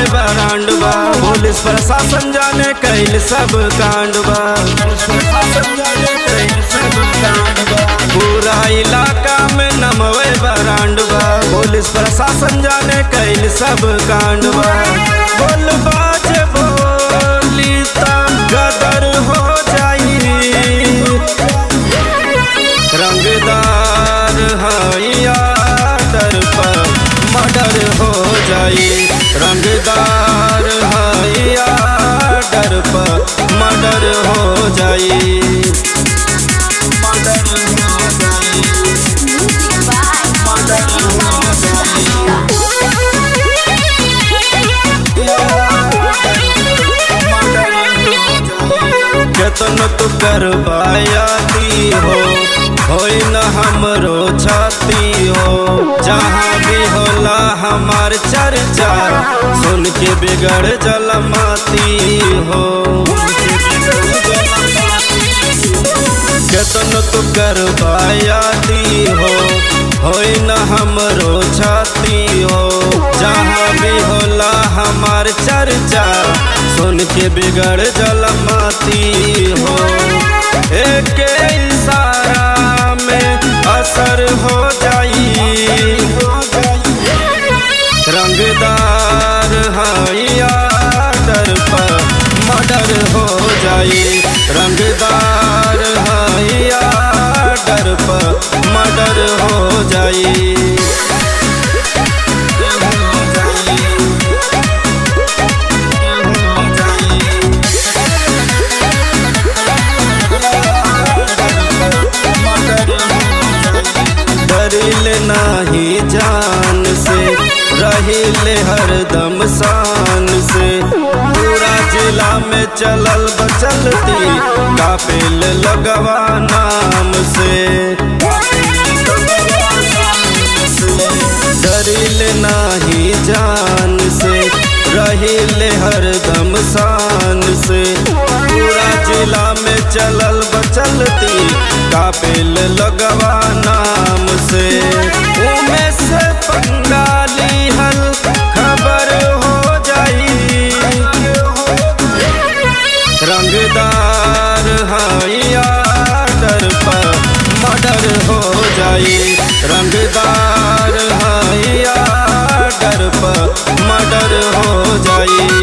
बरांडबा। Police प्रशासन जाने कैल सब कांडबा। पूरा इलाका में नमवे बरांडबा। पुलिस प्रशासन जाने कैल सब कांडबा। बोल बाज बोली ता गदर हो जाई। रंगदार हैया डर पर मर्डर हो जाई। रंगदार हैया डर पर मर्डर हो जाई। जतन तू करवायाती हो न हमरो छाती हो। जहाँ भी होला हमार चर्चा सुन के बिगड़ जलमाती हो। जतन तू करवायाती हो न हमरो छाती हो। जहाँ भी होला हमार चर्चा सुन के बिगड़ जलमाती हो। एक इशारा में असर हो जाई। रंगदार हैया डर पर मर्डर हो जाई। रंगदार हैया डर पर मर्डर हो जाई। डरिल नाही जान से रहिले हरदम शान से। पूरा जिला में चलल बचलती कापिल लगवा नाम से। डरिल नाही जान से रहिले हरदम शान से। पूरा जिला में चलल बचलती कापिल लगवा नाम से। उमेश बंगाली हल खबर हो जाई। रंगदार हैया डर पर मर्डर हो जाई। रंगदार हैया डर पर मर्डर हो जाई।